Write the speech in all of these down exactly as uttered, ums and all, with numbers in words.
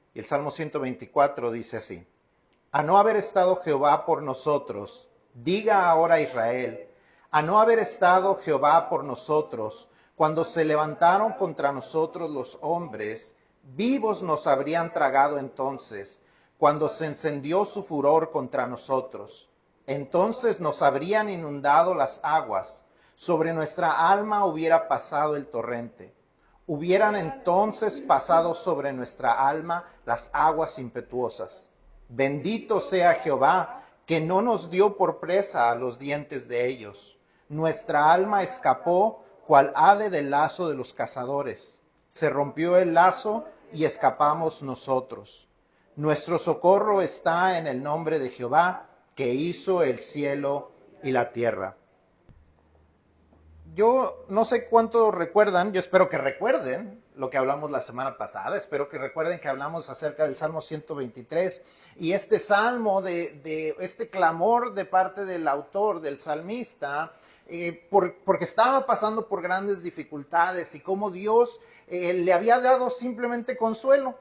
Y el Salmo ciento veinticuatro dice así: a no haber estado Jehová por nosotros, diga ahora Israel, a no haber estado Jehová por nosotros, cuando se levantaron contra nosotros los hombres, vivos nos habrían tragado entonces, cuando se encendió su furor contra nosotros. Entonces nos habrían inundado las aguas, sobre nuestra alma hubiera pasado el torrente. Hubieran entonces pasado sobre nuestra alma las aguas impetuosas. Bendito sea Jehová, que no nos dio por presa a los dientes de ellos. Nuestra alma escapó cual ave del lazo de los cazadores. Se rompió el lazo y escapamos nosotros. Nuestro socorro está en el nombre de Jehová, que hizo el cielo y la tierra. Yo no sé cuánto recuerdan, yo espero que recuerden lo que hablamos la semana pasada, espero que recuerden que hablamos acerca del Salmo ciento veintitrés y este salmo, de, de este clamor de parte del autor, del salmista, eh, por, porque estaba pasando por grandes dificultades y cómo Dios eh, le había dado simplemente consuelo,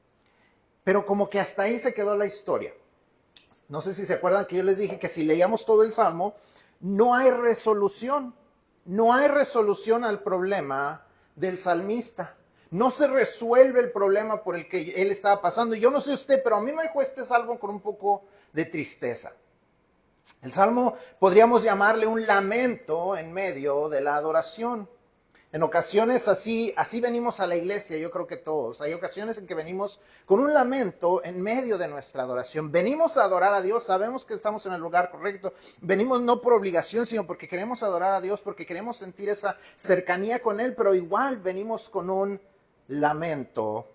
pero como que hasta ahí se quedó la historia. No sé si se acuerdan que yo les dije que si leíamos todo el salmo, no hay resolución. No hay resolución al problema del salmista. No se resuelve el problema por el que él estaba pasando. Y yo no sé usted, pero a mí me dejó este salmo con un poco de tristeza. El salmo podríamos llamarle un lamento en medio de la adoración. En ocasiones así, así venimos a la iglesia, yo creo que todos. Hay ocasiones en que venimos con un lamento en medio de nuestra adoración. Venimos a adorar a Dios, sabemos que estamos en el lugar correcto. Venimos no por obligación, sino porque queremos adorar a Dios, porque queremos sentir esa cercanía con Él, pero igual venimos con un lamento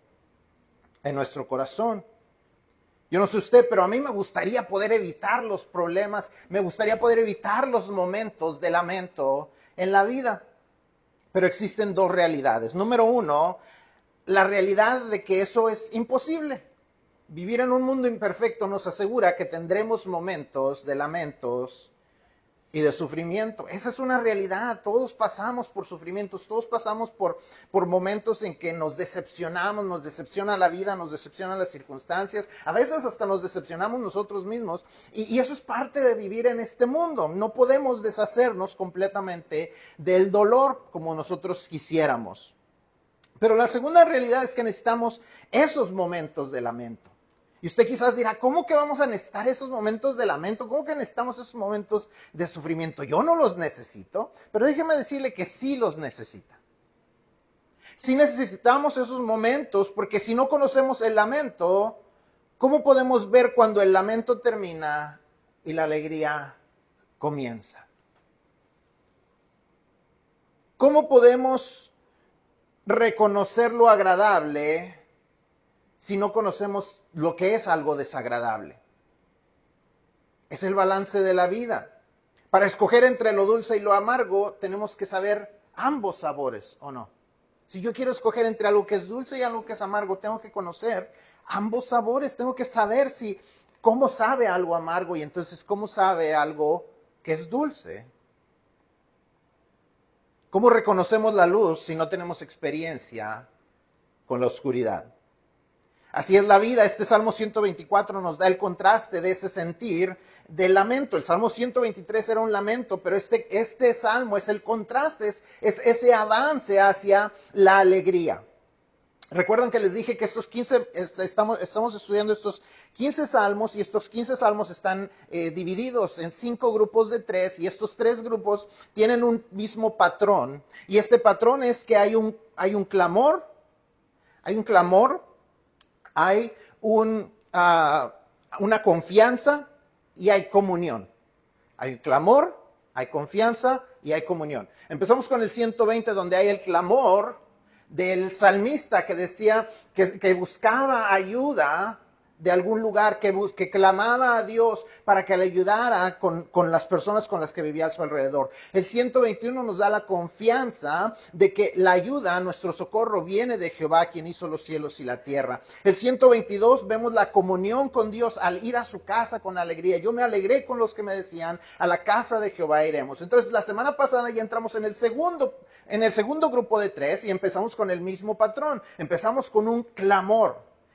en nuestro corazón. Yo no sé usted, pero a mí me gustaría poder evitar los problemas, me gustaría poder evitar los momentos de lamento en la vida. Pero existen dos realidades. Número uno, la realidad de que eso es imposible. Vivir en un mundo imperfecto nos asegura que tendremos momentos de lamentos y de sufrimiento. Esa es una realidad. Todos pasamos por sufrimientos, todos pasamos por, por momentos en que nos decepcionamos, nos decepciona la vida, nos decepcionan las circunstancias. A veces hasta nos decepcionamos nosotros mismos. Y, y eso es parte de vivir en este mundo. No podemos deshacernos completamente del dolor como nosotros quisiéramos. Pero la segunda realidad es que necesitamos esos momentos de lamento. Y usted quizás dirá, ¿cómo que vamos a necesitar esos momentos de lamento? ¿Cómo que necesitamos esos momentos de sufrimiento? Yo no los necesito, pero déjeme decirle que sí los necesita. Sí necesitamos esos momentos, porque si no conocemos el lamento, ¿cómo podemos ver cuando el lamento termina y la alegría comienza? ¿Cómo podemos reconocer lo agradable si no conocemos lo que es algo desagradable? Es el balance de la vida. Para escoger entre lo dulce y lo amargo, tenemos que saber ambos sabores, ¿o no? Si yo quiero escoger entre algo que es dulce y algo que es amargo, tengo que conocer ambos sabores. Tengo que saber si cómo sabe algo amargo y entonces cómo sabe algo que es dulce. ¿Cómo reconocemos la luz si no tenemos experiencia con la oscuridad? Así es la vida. Este Salmo ciento veinticuatro nos da el contraste de ese sentir del lamento. El Salmo ciento veintitrés era un lamento, pero este, este Salmo es el contraste, es, es ese avance hacia la alegría. Recuerdan que les dije que estos quince, estamos, estamos estudiando estos quince salmos y estos quince salmos están eh, divididos en cinco grupos de tres y estos tres grupos tienen un mismo patrón. Y este patrón es que hay un, hay un clamor, hay un clamor, hay un, uh, una confianza y hay comunión. Hay clamor, hay confianza y hay comunión. Empezamos con el ciento veinte donde hay el clamor del salmista que decía que, que buscaba ayuda de algún lugar, que, bus, que clamaba a Dios para que le ayudara con, con las personas con las que vivía a su alrededor. El ciento veintiuno nos da la confianza de que la ayuda, nuestro socorro, viene de Jehová, quien hizo los cielos y la tierra. El ciento veintidós vemos la comunión con Dios al ir a su casa con alegría. Yo me alegré con los que me decían, a la casa de Jehová iremos. Entonces, la semana pasada ya entramos en el segundo, en el segundo grupo de tres y empezamos con el mismo patrón. Empezamos con un clamor.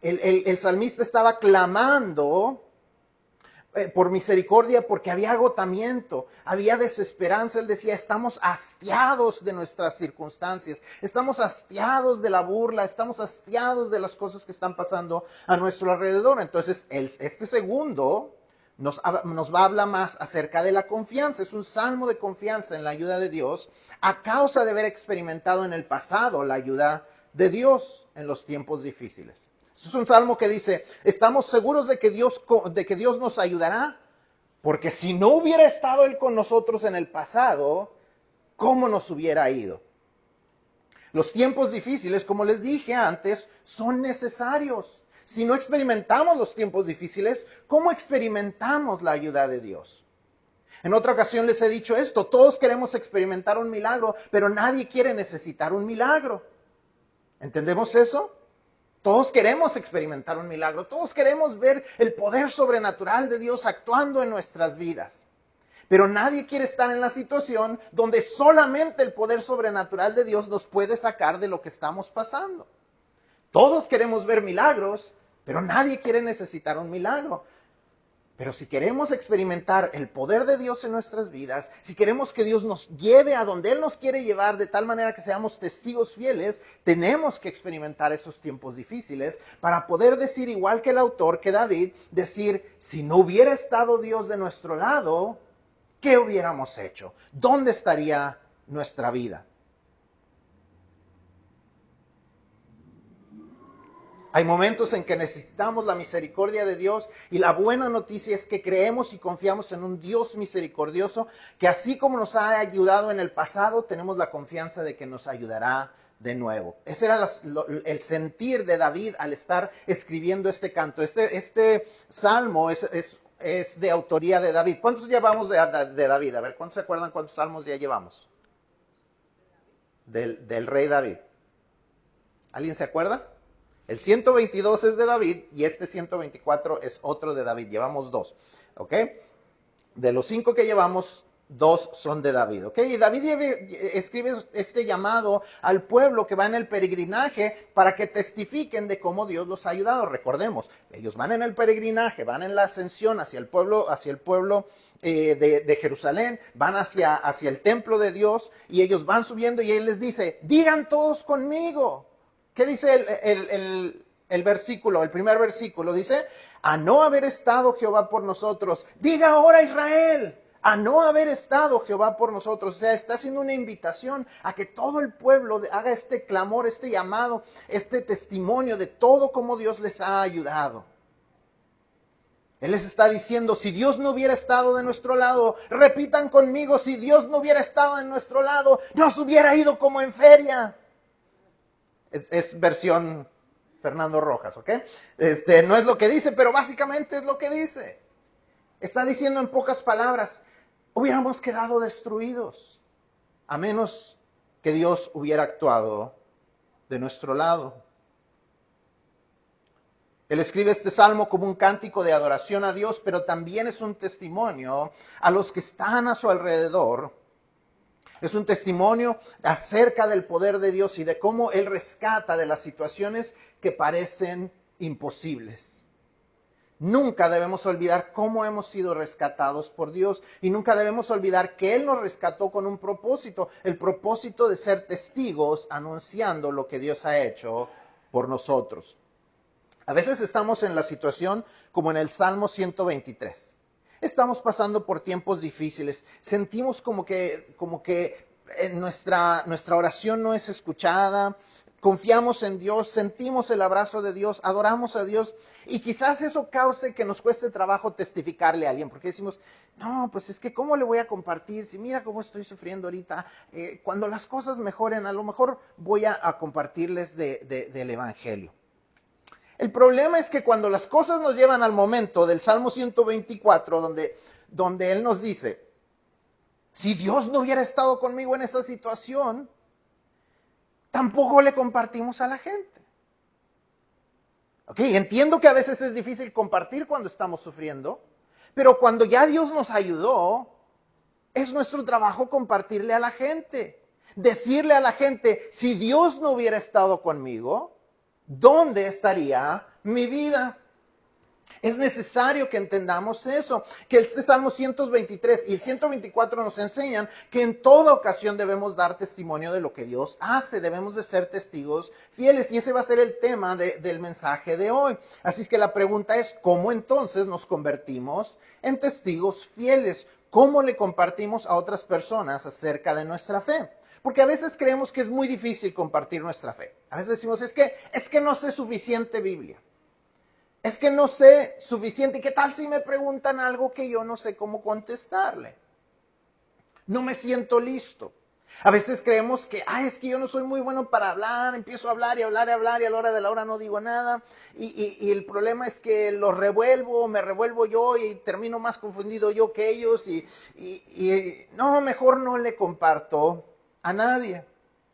El, el, el salmista estaba clamando eh, por misericordia porque había agotamiento, había desesperanza. Él decía, estamos hastiados de nuestras circunstancias, estamos hastiados de la burla, estamos hastiados de las cosas que están pasando a nuestro alrededor. Entonces, el, este segundo nos, nos va a hablar más acerca de la confianza. Es un salmo de confianza en la ayuda de Dios a causa de haber experimentado en el pasado la ayuda de Dios en los tiempos difíciles. Es un salmo que dice, estamos seguros de que Dios, de que Dios nos ayudará, porque si no hubiera estado Él con nosotros en el pasado, ¿cómo nos hubiera ido? Los tiempos difíciles, como les dije antes, son necesarios. Si no experimentamos los tiempos difíciles, ¿cómo experimentamos la ayuda de Dios? En otra ocasión les he dicho esto, todos queremos experimentar un milagro, pero nadie quiere necesitar un milagro. ¿Entendemos eso? Todos queremos experimentar un milagro, todos queremos ver el poder sobrenatural de Dios actuando en nuestras vidas. Pero nadie quiere estar en la situación donde solamente el poder sobrenatural de Dios nos puede sacar de lo que estamos pasando. Todos queremos ver milagros, pero nadie quiere necesitar un milagro. Pero si queremos experimentar el poder de Dios en nuestras vidas, si queremos que Dios nos lleve a donde Él nos quiere llevar de tal manera que seamos testigos fieles, tenemos que experimentar esos tiempos difíciles para poder decir, igual que el autor, que David, decir, si no hubiera estado Dios de nuestro lado, ¿qué hubiéramos hecho? ¿Dónde estaría nuestra vida? Hay momentos en que necesitamos la misericordia de Dios y la buena noticia es que creemos y confiamos en un Dios misericordioso que así como nos ha ayudado en el pasado, tenemos la confianza de que nos ayudará de nuevo. Ese era las, lo, el sentir de David al estar escribiendo este canto. Este, este salmo es, es, es de autoría de David. ¿Cuántos llevamos de, de David? A ver, ¿cuántos se acuerdan cuántos salmos ya llevamos? Del, del rey David. ¿Alguien se acuerda? El ciento veintidós es de David y este ciento veinticuatro es otro de David. Llevamos dos, ¿ok? De los cinco que llevamos, dos son de David, ¿ok? Y David escribe este llamado al pueblo que va en el peregrinaje para que testifiquen de cómo Dios los ha ayudado. Recordemos, ellos van en el peregrinaje, van en la ascensión hacia el pueblo, hacia el pueblo eh, de, de Jerusalén, van hacia, hacia el templo de Dios y ellos van subiendo y Él les dice, digan todos conmigo. ¿Qué dice el, el, el, el versículo? El primer versículo dice, a no haber estado Jehová por nosotros. Diga ahora Israel, a no haber estado Jehová por nosotros. O sea, está haciendo una invitación a que todo el pueblo haga este clamor, este llamado, este testimonio de todo cómo Dios les ha ayudado. Él les está diciendo, si Dios no hubiera estado de nuestro lado, repitan conmigo, si Dios no hubiera estado en nuestro lado, nos hubiera ido como en feria. Es, es versión Fernando Rojas, ¿ok? Este, no es lo que dice, pero básicamente es lo que dice. Está diciendo en pocas palabras, hubiéramos quedado destruidos, a menos que Dios hubiera actuado de nuestro lado. Él escribe este salmo como un cántico de adoración a Dios, pero también es un testimonio a los que están a su alrededor. Es un testimonio acerca del poder de Dios y de cómo Él rescata de las situaciones que parecen imposibles. Nunca debemos olvidar cómo hemos sido rescatados por Dios y nunca debemos olvidar que Él nos rescató con un propósito, el propósito de ser testigos anunciando lo que Dios ha hecho por nosotros. A veces estamos en la situación como en el Salmo ciento veintitrés. Estamos pasando por tiempos difíciles, sentimos como que, como que nuestra, nuestra oración no es escuchada, confiamos en Dios, sentimos el abrazo de Dios, adoramos a Dios y quizás eso cause que nos cueste trabajo testificarle a alguien, porque decimos, no, pues es que ¿cómo le voy a compartir? Si mira cómo estoy sufriendo ahorita, eh, cuando las cosas mejoren, a lo mejor voy a, a compartirles de, de, del Evangelio. El problema es que cuando las cosas nos llevan al momento del Salmo ciento veinticuatro, donde, donde Él nos dice, si Dios no hubiera estado conmigo en esa situación, tampoco le compartimos a la gente. Ok, entiendo que a veces es difícil compartir cuando estamos sufriendo, pero cuando ya Dios nos ayudó, es nuestro trabajo compartirle a la gente. Decirle a la gente, si Dios no hubiera estado conmigo, ¿dónde estaría mi vida? Es necesario que entendamos eso, que este Salmo ciento veintitrés y el ciento veinticuatro nos enseñan que en toda ocasión debemos dar testimonio de lo que Dios hace, debemos de ser testigos fieles, y ese va a ser el tema de, del mensaje de hoy. Así es que la pregunta es, ¿cómo entonces nos convertimos en testigos fieles? ¿Cómo le compartimos a otras personas acerca de nuestra fe? Porque a veces creemos que es muy difícil compartir nuestra fe. A veces decimos, es que, es que no sé suficiente Biblia. Es que no sé suficiente. ¿Y qué tal si me preguntan algo que yo no sé cómo contestarle? No me siento listo. A veces creemos que, ay, es que yo no soy muy bueno para hablar, empiezo a hablar y hablar y hablar y a la hora de la hora no digo nada. Y, y, y el problema es que los revuelvo, me revuelvo yo y termino más confundido yo que ellos. Y, y, y no, mejor no le comparto a nadie.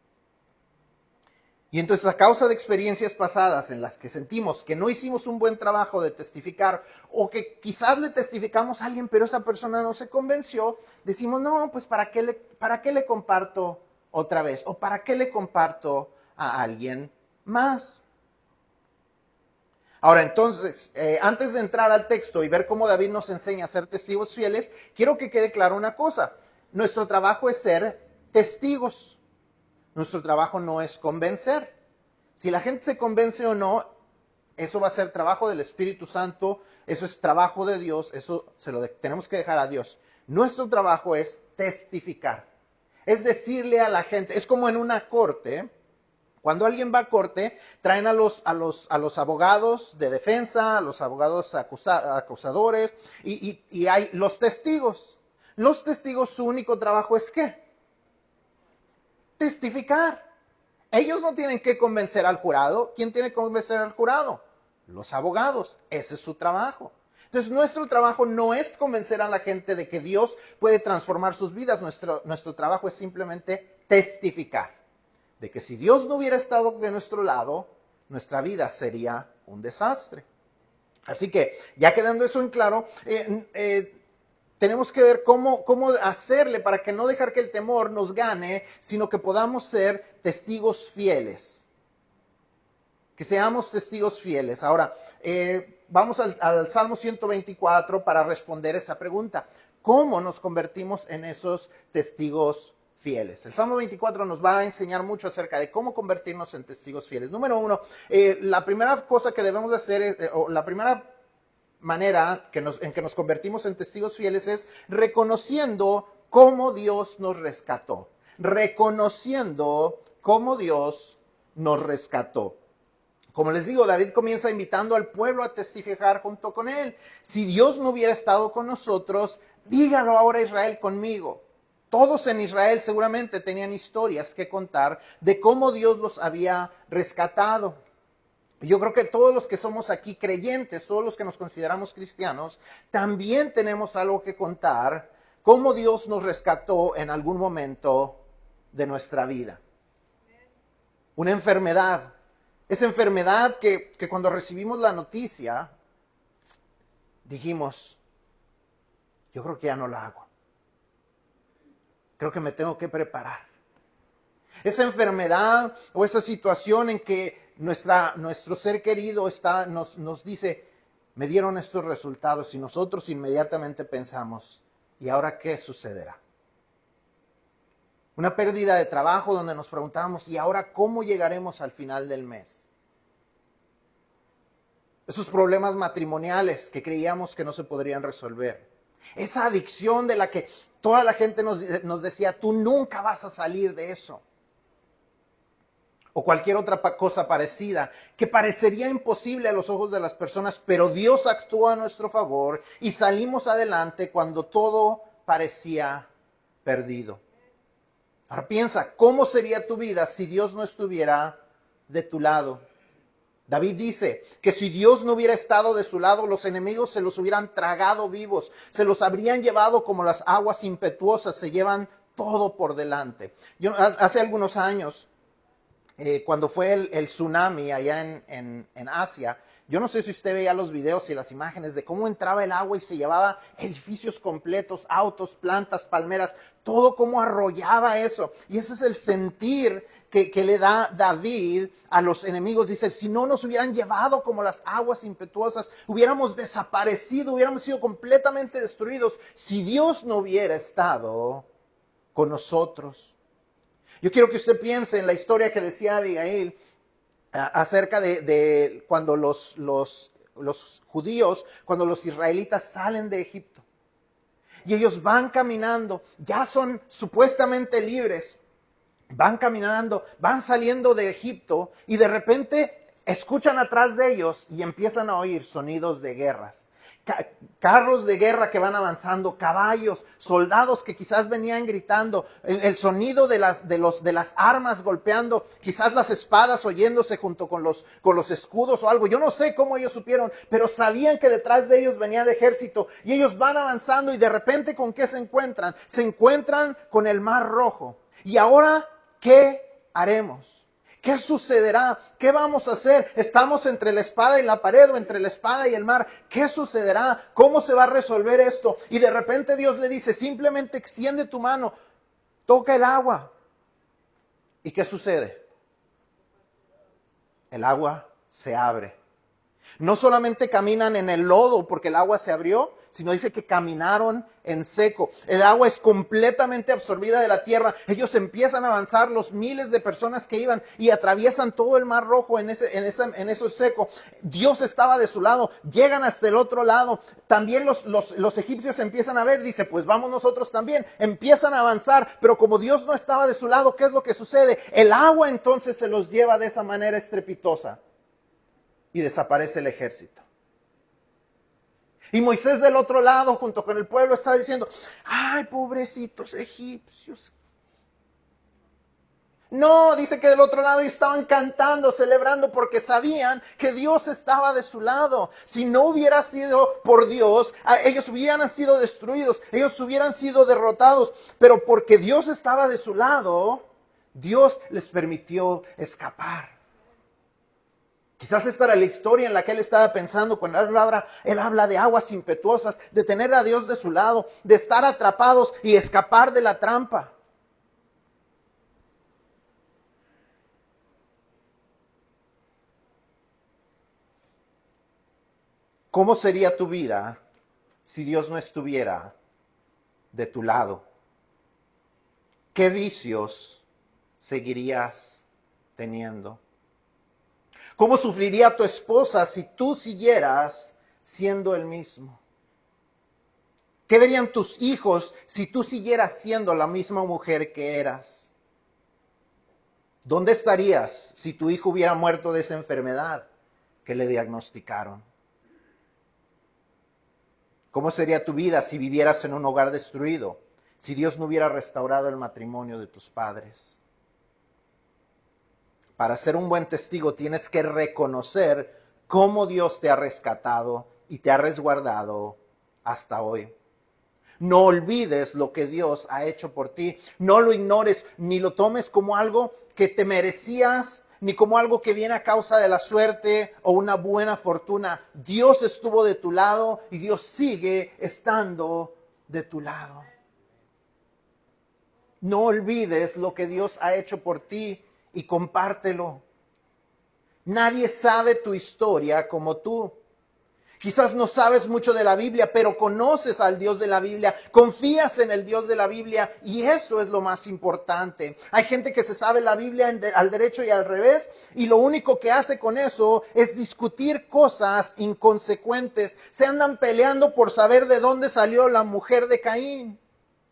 Y entonces a causa de experiencias pasadas en las que sentimos que no hicimos un buen trabajo de testificar o que quizás le testificamos a alguien pero esa persona no se convenció, decimos, no, pues ¿para qué le, para qué le comparto otra vez? ¿O para qué le comparto a alguien más? Ahora entonces, eh, antes de entrar al texto y ver cómo David nos enseña a ser testigos fieles, quiero que quede claro una cosa. Nuestro trabajo es ser testigos. Nuestro trabajo no es convencer. Si la gente se convence o no, eso va a ser trabajo del Espíritu Santo, eso es trabajo de Dios, eso se lo de- tenemos que dejar a Dios. Nuestro trabajo es testificar. Es decirle a la gente, es como en una corte, cuando alguien va a corte, traen a los, a los, a los abogados de defensa, a los abogados acusa, acusadores, y, y, y hay los testigos. Los testigos, su único trabajo es ¿qué? Testificar. Ellos no tienen que convencer al jurado. ¿Quién tiene que convencer al jurado? Los abogados. Ese es su trabajo. Entonces, nuestro trabajo no es convencer a la gente de que Dios puede transformar sus vidas. Nuestro, nuestro trabajo es simplemente testificar de que si Dios no hubiera estado de nuestro lado, nuestra vida sería un desastre. Así que, ya quedando eso en claro, eh, eh, tenemos que ver cómo, cómo hacerle para que no dejar que el temor nos gane, sino que podamos ser testigos fieles. Que seamos testigos fieles. Ahora, eh, vamos al, al Salmo ciento veinticuatro para responder esa pregunta. ¿Cómo nos convertimos en esos testigos fieles? El Salmo veinticuatro nos va a enseñar mucho acerca de cómo convertirnos en testigos fieles. Número uno, eh, la primera cosa que debemos de hacer, es, eh, o la primera manera que nos, en que nos convertimos en testigos fieles es reconociendo cómo Dios nos rescató. Reconociendo cómo Dios nos rescató. Como les digo, David comienza invitando al pueblo a testificar junto con él. Si Dios no hubiera estado con nosotros, dígalo ahora Israel conmigo. Todos en Israel seguramente tenían historias que contar de cómo Dios los había rescatado. Yo creo que todos los que somos aquí creyentes, todos los que nos consideramos cristianos, también tenemos algo que contar, cómo Dios nos rescató en algún momento de nuestra vida. Una enfermedad, esa enfermedad que, que cuando recibimos la noticia, dijimos, yo creo que ya no la hago. Creo que me tengo que preparar. Esa enfermedad o esa situación en que nuestra, nuestro ser querido está, nos, nos dice, me dieron estos resultados y nosotros inmediatamente pensamos, ¿y ahora qué sucederá? Una pérdida de trabajo donde nos preguntamos, ¿y ahora cómo llegaremos al final del mes? Esos problemas matrimoniales que creíamos que no se podrían resolver. Esa adicción de la que toda la gente nos, nos decía, tú nunca vas a salir de eso. O cualquier otra cosa parecida, que parecería imposible a los ojos de las personas, pero Dios actuó a nuestro favor y salimos adelante cuando todo parecía perdido. Ahora piensa, ¿cómo sería tu vida si Dios no estuviera de tu lado? David dice que si Dios no hubiera estado de su lado, los enemigos se los hubieran tragado vivos, se los habrían llevado como las aguas impetuosas, se llevan todo por delante. Yo, hace algunos años, Eh, cuando fue el, el tsunami allá en, en, en Asia, Yo no sé si usted veía los videos y las imágenes de cómo entraba el agua y se llevaba edificios completos, autos, plantas, palmeras, todo cómo arrollaba eso. Y ese es el sentir que, que le da David a los enemigos. Dice, si no nos hubieran llevado como las aguas impetuosas, hubiéramos desaparecido, hubiéramos sido completamente destruidos si Dios no hubiera estado con nosotros. Yo quiero que usted piense en la historia que decía Abigail, acerca de, de cuando los, los, los judíos, cuando los israelitas salen de Egipto. Y ellos van caminando, ya son supuestamente libres. Van caminando, van saliendo de Egipto y de repente escuchan atrás de ellos y empiezan a oír sonidos de guerras. Carros de guerra que van avanzando, caballos, soldados que quizás venían gritando, el, el sonido de las, de, los, de las armas golpeando, quizás las espadas oyéndose junto con los, con los escudos o algo. Yo no sé cómo ellos supieron, pero sabían que detrás de ellos venía el ejército y ellos van avanzando y de repente ¿con qué se encuentran? Se encuentran con el Mar Rojo. Y ahora, ¿qué haremos? ¿Qué sucederá? ¿Qué vamos a hacer? ¿Estamos entre la espada y la pared o entre la espada y el mar? ¿Qué sucederá? ¿Cómo se va a resolver esto? Y de repente Dios le dice, simplemente extiende tu mano, toca el agua. ¿Y qué sucede? El agua se abre. No solamente caminan en el lodo porque el agua se abrió, sino dice que caminaron en seco. El agua es completamente absorbida de la tierra. Ellos empiezan a avanzar, los miles de personas que iban y atraviesan todo el Mar Rojo en ese, en ese, en eso seco. Dios estaba de su lado, llegan hasta el otro lado. También los, los, los egipcios empiezan a ver, dice, pues vamos nosotros también. Empiezan a avanzar, pero como Dios no estaba de su lado, ¿qué es lo que sucede? El agua entonces se los lleva de esa manera estrepitosa. Y desaparece el ejército. Y Moisés del otro lado, junto con el pueblo, está diciendo, ay, pobrecitos egipcios. No, dice que del otro lado estaban cantando, celebrando, porque sabían que Dios estaba de su lado. Si no hubiera sido por Dios, ellos hubieran sido destruidos, ellos hubieran sido derrotados. Pero porque Dios estaba de su lado, Dios les permitió escapar. Quizás esta era la historia en la que él estaba pensando cuando él habla, él habla de aguas impetuosas, de tener a Dios de su lado, de estar atrapados y escapar de la trampa. ¿Cómo sería tu vida si Dios no estuviera de tu lado? ¿Qué vicios seguirías teniendo? ¿Cómo sufriría tu esposa si tú siguieras siendo el mismo? ¿Qué verían tus hijos si tú siguieras siendo la misma mujer que eras? ¿Dónde estarías si tu hijo hubiera muerto de esa enfermedad que le diagnosticaron? ¿Cómo sería tu vida si vivieras en un hogar destruido? Si Dios no hubiera restaurado el matrimonio de tus padres. Para ser un buen testigo tienes que reconocer cómo Dios te ha rescatado y te ha resguardado hasta hoy. No olvides lo que Dios ha hecho por ti. No lo ignores ni lo tomes como algo que te merecías, ni como algo que viene a causa de la suerte o una buena fortuna. Dios estuvo de tu lado y Dios sigue estando de tu lado. No olvides lo que Dios ha hecho por ti y compártelo. Nadie sabe tu historia como tú. Quizás no sabes mucho de la Biblia, pero conoces al Dios de la Biblia, confías en el Dios de la Biblia y eso es lo más importante. Hay gente que se sabe la Biblia al derecho y al revés y lo único que hace con eso es discutir cosas inconsecuentes. Se andan peleando por saber de dónde salió la mujer de Caín.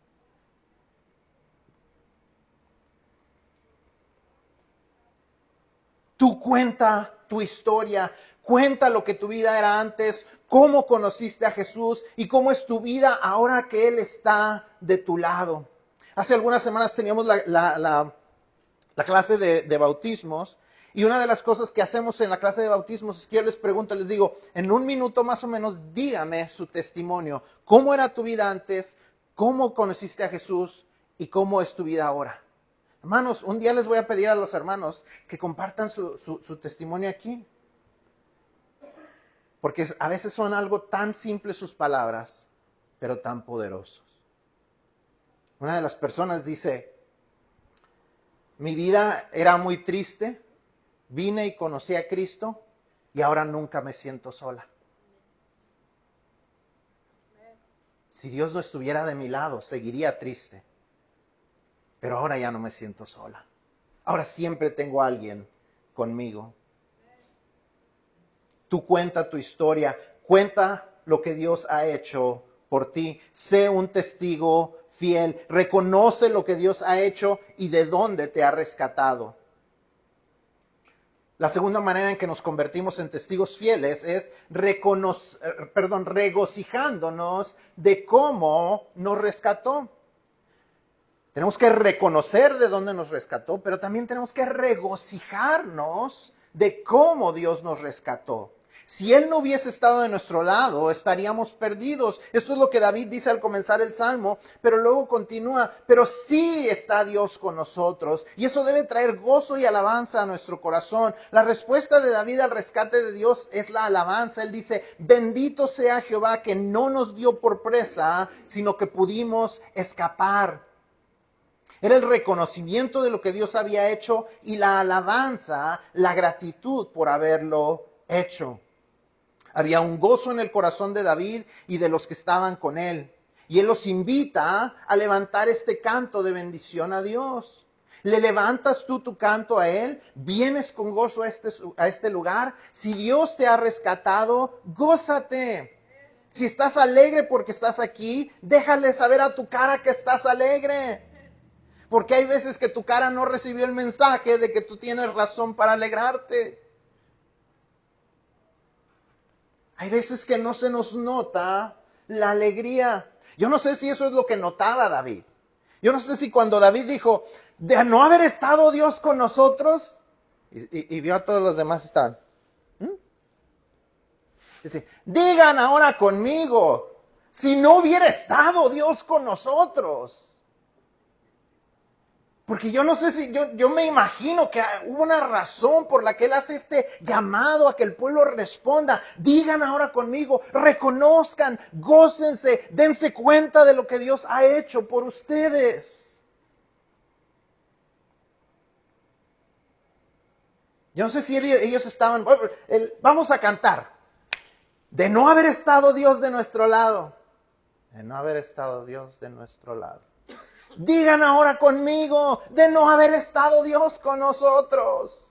Tú cuenta tu historia, cuenta lo que tu vida era antes, cómo conociste a Jesús y cómo es tu vida ahora que Él está de tu lado. Hace algunas semanas teníamos la, la, la, la clase de, de bautismos y una de las cosas que hacemos en la clase de bautismos es que yo les pregunto, les digo, en un minuto más o menos dígame su testimonio. ¿Cómo era tu vida antes? ¿Cómo conociste a Jesús? ¿Y cómo es tu vida ahora? Hermanos, un día les voy a pedir a los hermanos que compartan su, su, su testimonio aquí. Porque a veces son algo tan simples sus palabras, pero tan poderosos. Una de las personas dice, mi vida era muy triste, vine y conocí a Cristo y ahora nunca me siento sola. Si Dios no estuviera de mi lado, seguiría triste. Pero ahora ya no me siento sola. Ahora siempre tengo a alguien conmigo. Tú cuenta tu historia, cuenta lo que Dios ha hecho por ti. Sé un testigo fiel, reconoce lo que Dios ha hecho y de dónde te ha rescatado. La segunda manera en que nos convertimos en testigos fieles es reconocer, perdón, regocijándonos de cómo nos rescató. Tenemos que reconocer de dónde nos rescató, pero también tenemos que regocijarnos de cómo Dios nos rescató. Si Él no hubiese estado de nuestro lado, estaríamos perdidos. Esto es lo que David dice al comenzar el Salmo, pero luego continúa, pero sí está Dios con nosotros. Y eso debe traer gozo y alabanza a nuestro corazón. La respuesta de David al rescate de Dios es la alabanza. Él dice, bendito sea Jehová que no nos dio por presa, sino que pudimos escapar. Era el reconocimiento de lo que Dios había hecho y la alabanza, la gratitud por haberlo hecho. Había un gozo en el corazón de David y de los que estaban con él. Y él los invita a levantar este canto de bendición a Dios. ¿Le levantas tú tu canto a Él? ¿Vienes con gozo a este, a este lugar? Si Dios te ha rescatado, gózate. Si estás alegre porque estás aquí, déjale saber a tu cara que estás alegre. Porque hay veces que tu cara no recibió el mensaje de que tú tienes razón para alegrarte. Hay veces que no se nos nota la alegría. Yo no sé si eso es lo que notaba David. Yo no sé si cuando David dijo, de no haber estado Dios con nosotros, y, y, y vio a todos los demás estaban. ¿Mm? Dice, digan ahora conmigo, si no hubiera estado Dios con nosotros. Porque yo no sé si, yo, yo me imagino que hubo una razón por la que Él hace este llamado a que el pueblo responda. Digan ahora conmigo, reconozcan, gócense, dense cuenta de lo que Dios ha hecho por ustedes. Yo no sé si ellos estaban, vamos a cantar. De no haber estado Dios de nuestro lado. De no haber estado Dios de nuestro lado. Digan ahora conmigo, de no haber estado Dios con nosotros.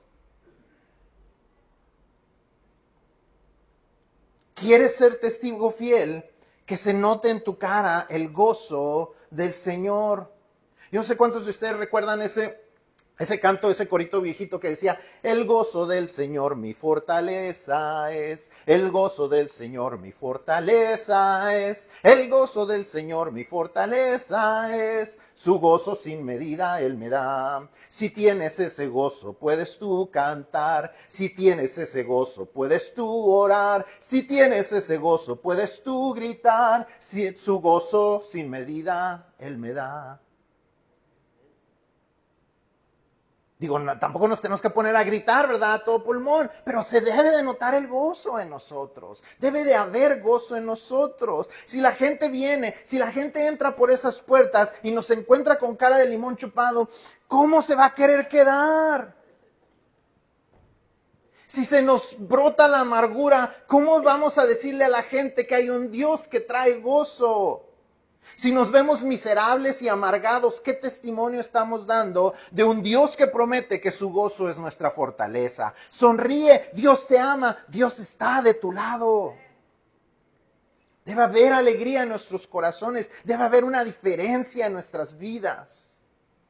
¿Quieres ser testigo fiel? Que se note en tu cara el gozo del Señor. Yo no sé cuántos de ustedes recuerdan ese, ese canto, ese corito viejito que decía, el gozo del Señor mi fortaleza es, el gozo del Señor mi fortaleza es, el gozo del Señor mi fortaleza es, su gozo sin medida Él me da. Si tienes ese gozo puedes tú cantar, si tienes ese gozo puedes tú orar, si tienes ese gozo puedes tú gritar, si su gozo sin medida Él me da. Digo, no, tampoco nos tenemos que poner a gritar, ¿verdad? A todo pulmón, pero se debe de notar el gozo en nosotros. Debe de haber gozo en nosotros. Si la gente viene, si la gente entra por esas puertas y nos encuentra con cara de limón chupado, ¿cómo se va a querer quedar? Si se nos brota la amargura, ¿cómo vamos a decirle a la gente que hay un Dios que trae gozo? Si nos vemos miserables y amargados, ¿qué testimonio estamos dando de un Dios que promete que su gozo es nuestra fortaleza? Sonríe, Dios te ama, Dios está de tu lado. Debe haber alegría en nuestros corazones, debe haber una diferencia en nuestras vidas.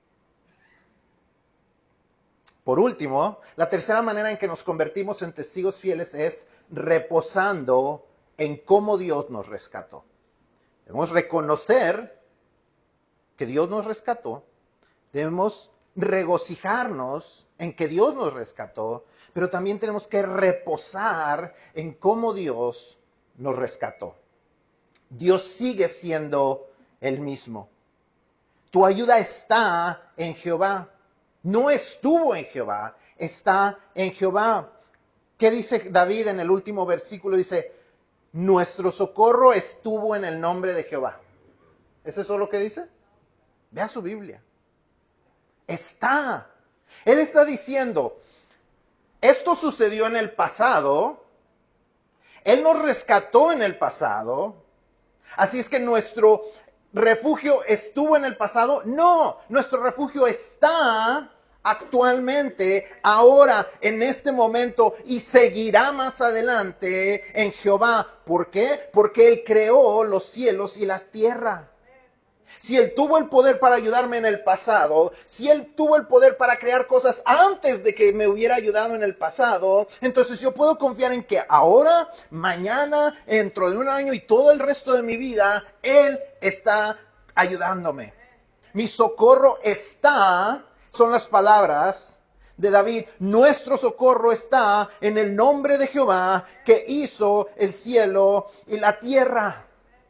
Por último, la tercera manera en que nos convertimos en testigos fieles es reposando en cómo Dios nos rescató. Debemos reconocer que Dios nos rescató, debemos regocijarnos en que Dios nos rescató, pero también tenemos que reposar en cómo Dios nos rescató. Dios sigue siendo el mismo. Tu ayuda está en Jehová. No estuvo en Jehová, está en Jehová. ¿Qué dice David en el último versículo? Dice, nuestro socorro estuvo en el nombre de Jehová. ¿Es eso lo que dice? Vea su Biblia. Está. Él está diciendo, esto sucedió en el pasado, Él nos rescató en el pasado, así es que nuestro refugio estuvo en el pasado. No, nuestro refugio está actualmente, ahora, en este momento, y seguirá más adelante en Jehová. ¿Por qué? Porque Él creó los cielos y la tierra. Si Él tuvo el poder para ayudarme en el pasado, si Él tuvo el poder para crear cosas antes de que me hubiera ayudado en el pasado, entonces yo puedo confiar en que ahora, mañana, dentro de un año y todo el resto de mi vida, Él está ayudándome. Mi socorro está, son las palabras de David, nuestro socorro está en el nombre de Jehová que hizo el cielo y la tierra.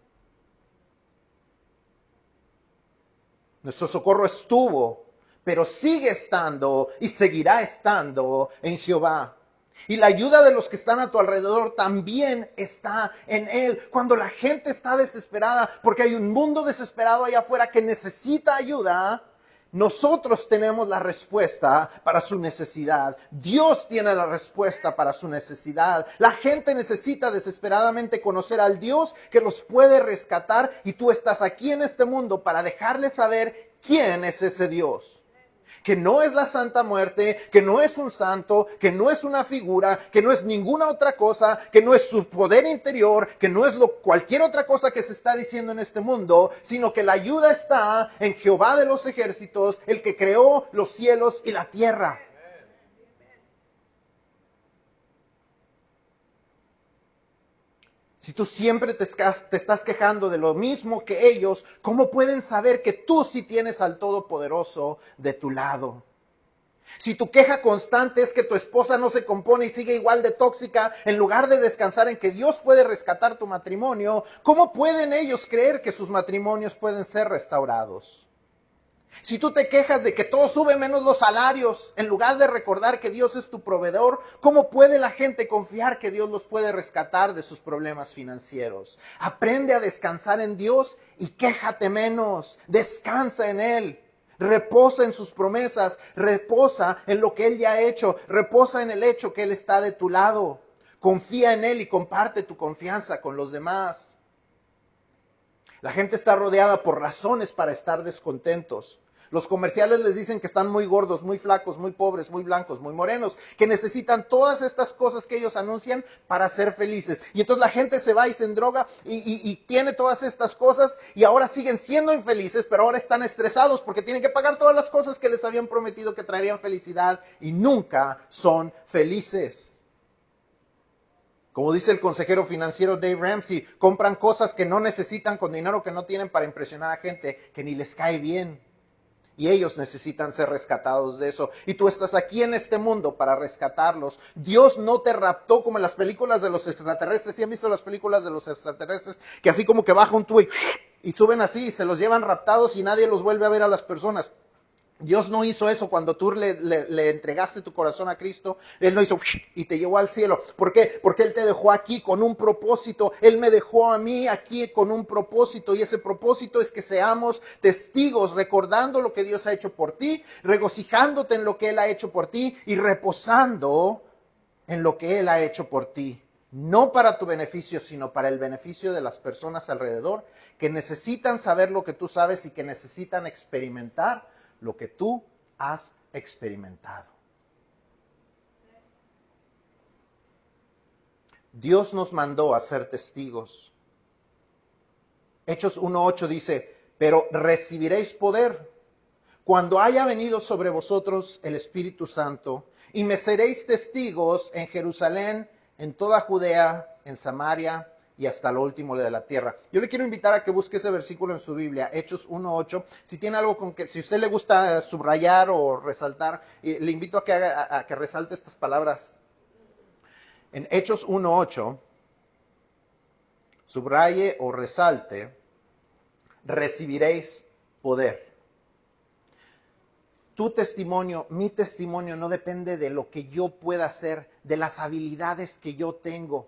Nuestro socorro estuvo, pero sigue estando y seguirá estando en Jehová. Y la ayuda de los que están a tu alrededor también está en Él. Cuando la gente está desesperada, porque hay un mundo desesperado allá afuera que necesita ayuda, nosotros tenemos la respuesta para su necesidad. Dios tiene la respuesta para su necesidad. La gente necesita desesperadamente conocer al Dios que los puede rescatar, y tú estás aquí en este mundo para dejarles saber quién es ese Dios. Que no es la Santa Muerte, que no es un santo, que no es una figura, que no es ninguna otra cosa, que no es su poder interior, que no es lo, cualquier otra cosa que se está diciendo en este mundo, sino que la ayuda está en Jehová de los ejércitos, el que creó los cielos y la tierra. Si tú siempre te estás quejando de lo mismo que ellos, ¿cómo pueden saber que tú sí tienes al Todopoderoso de tu lado? Si tu queja constante es que tu esposa no se compone y sigue igual de tóxica, en lugar de descansar en que Dios puede rescatar tu matrimonio, ¿cómo pueden ellos creer que sus matrimonios pueden ser restaurados? Si tú te quejas de que todo sube menos los salarios, en lugar de recordar que Dios es tu proveedor, ¿cómo puede la gente confiar que Dios los puede rescatar de sus problemas financieros? Aprende a descansar en Dios y quéjate menos. Descansa en Él. Reposa en sus promesas. Reposa en lo que Él ya ha hecho. Reposa en el hecho que Él está de tu lado. Confía en Él y comparte tu confianza con los demás. La gente está rodeada por razones para estar descontentos. Los comerciales les dicen que están muy gordos, muy flacos, muy pobres, muy blancos, muy morenos, que necesitan todas estas cosas que ellos anuncian para ser felices. Y entonces la gente se va y se endroga y, y, y tiene todas estas cosas y ahora siguen siendo infelices, pero ahora están estresados porque tienen que pagar todas las cosas que les habían prometido que traerían felicidad y nunca son felices. Como dice el consejero financiero Dave Ramsey, compran cosas que no necesitan con dinero que no tienen para impresionar a gente que ni les cae bien. Y ellos necesitan ser rescatados de eso. Y tú estás aquí en este mundo para rescatarlos. Dios no te raptó como en las películas de los extraterrestres. ¿Sí han visto las películas de los extraterrestres? Que así como que baja un tubo y, y suben así y se los llevan raptados y nadie los vuelve a ver a las personas. Dios no hizo eso cuando tú le, le, le entregaste tu corazón a Cristo. Él no hizo y te llevó al cielo. ¿Por qué? Porque Él te dejó aquí con un propósito. Él me dejó a mí aquí con un propósito. Y ese propósito es que seamos testigos, recordando lo que Dios ha hecho por ti, regocijándote en lo que Él ha hecho por ti y reposando en lo que Él ha hecho por ti. No para tu beneficio, sino para el beneficio de las personas alrededor que necesitan saber lo que tú sabes y que necesitan experimentar lo que tú has experimentado. Dios nos mandó a ser testigos. Hechos uno ocho dice, pero recibiréis poder cuando haya venido sobre vosotros el Espíritu Santo, y me seréis testigos en Jerusalén, en toda Judea, en Samaria y hasta lo último de la tierra. Yo le quiero invitar a que busque ese versículo en su Biblia, Hechos uno ocho. Si tiene algo con que, si a usted le gusta subrayar o resaltar, le invito a que, haga, a, a que resalte estas palabras. En Hechos uno ocho, subraye o resalte, recibiréis poder. Tu testimonio, mi testimonio no depende de lo que yo pueda hacer, de las habilidades que yo tengo,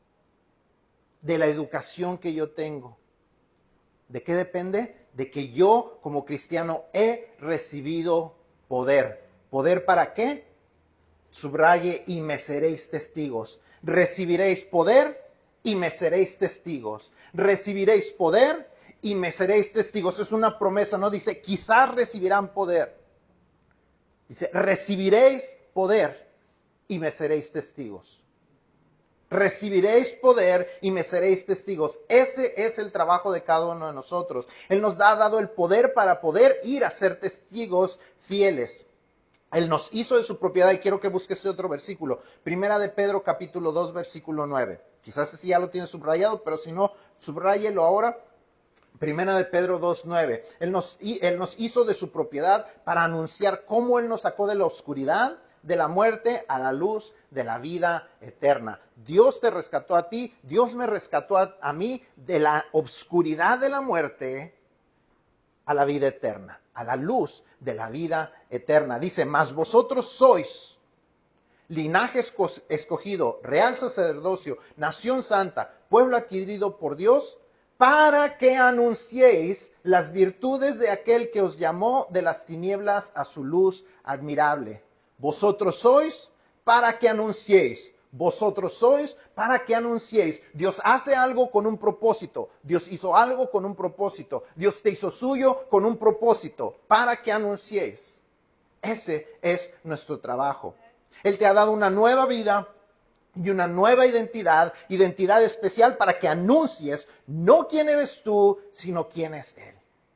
de la educación que yo tengo. ¿De qué depende? De que yo como cristiano he recibido poder. ¿Poder para qué? Subraye, y me seréis testigos. Recibiréis poder y me seréis testigos. Recibiréis poder y me seréis testigos. Es una promesa, no dice quizás recibirán poder. Dice, recibiréis poder y me seréis testigos. Recibiréis poder y me seréis testigos. Ese es el trabajo de cada uno de nosotros. Él nos ha dado el poder para poder ir a ser testigos fieles. Él nos hizo de su propiedad, y quiero que busques este otro versículo. Primera de Pedro, capítulo dos, versículo nueve. Quizás ese ya lo tienes subrayado, pero si no, subráyelo ahora. Primera de Pedro dos, nueve. Él nos, él nos hizo de su propiedad para anunciar cómo Él nos sacó de la oscuridad, de la muerte, a la luz de la vida eterna. Dios te rescató a ti, Dios me rescató a, a mí de la oscuridad de la muerte a la vida eterna, a la luz de la vida eterna. Dice, mas vosotros sois linaje escogido, real sacerdocio, nación santa, pueblo adquirido por Dios, para que anunciéis las virtudes de aquel que os llamó de las tinieblas a su luz admirable. Vosotros sois para que anunciéis. Vosotros sois para que anunciéis. Dios hace algo con un propósito. Dios hizo algo con un propósito. Dios te hizo suyo con un propósito, para que anunciéis. Ese es nuestro trabajo. Él te ha dado una nueva vida y una nueva identidad, identidad especial para que anuncies no quién eres tú, sino quién es Él.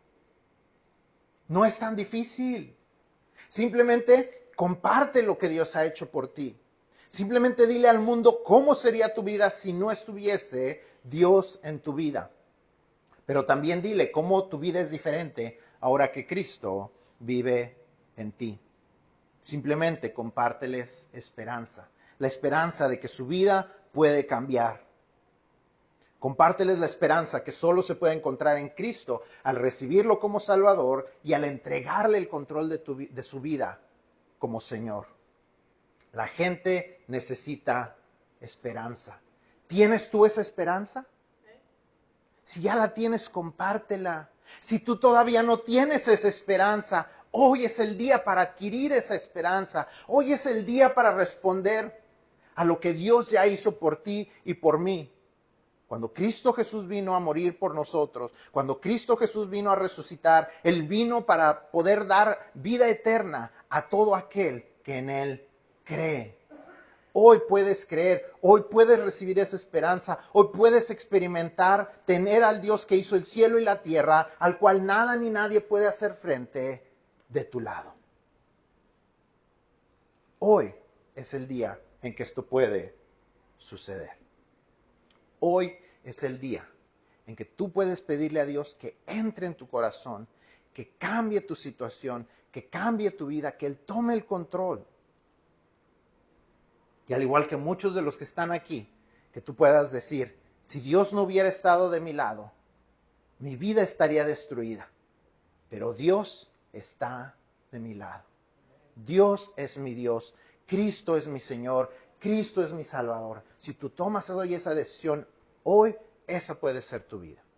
No es tan difícil. Simplemente comparte lo que Dios ha hecho por ti. Simplemente dile al mundo cómo sería tu vida si no estuviese Dios en tu vida. Pero también dile cómo tu vida es diferente ahora que Cristo vive en ti. Simplemente compárteles esperanza. La esperanza de que su vida puede cambiar. Compárteles la esperanza que solo se puede encontrar en Cristo al recibirlo como Salvador y al entregarle el control de, tu, de su vida como Señor. La gente necesita esperanza. ¿Tienes tú esa esperanza? Si ya la tienes, compártela. Si tú todavía no tienes esa esperanza, hoy es el día para adquirir esa esperanza. Hoy es el día para responder a lo que Dios ya hizo por ti y por mí. Cuando Cristo Jesús vino a morir por nosotros, cuando Cristo Jesús vino a resucitar, Él vino para poder dar vida eterna a todo aquel que en Él cree. Hoy puedes creer, hoy puedes recibir esa esperanza, hoy puedes experimentar, tener al Dios que hizo el cielo y la tierra, al cual nada ni nadie puede hacer frente, de tu lado. Hoy es el día en que esto puede suceder. Hoy es el día en que tú puedes pedirle a Dios que entre en tu corazón, que cambie tu situación, que cambie tu vida, que Él tome el control. Y al igual que muchos de los que están aquí, que tú puedas decir, si Dios no hubiera estado de mi lado, mi vida estaría destruida. Pero Dios está de mi lado. Dios es mi Dios. Cristo es mi Señor. Cristo es mi Salvador. Si tú tomas hoy esa decisión, hoy esa puede ser tu vida.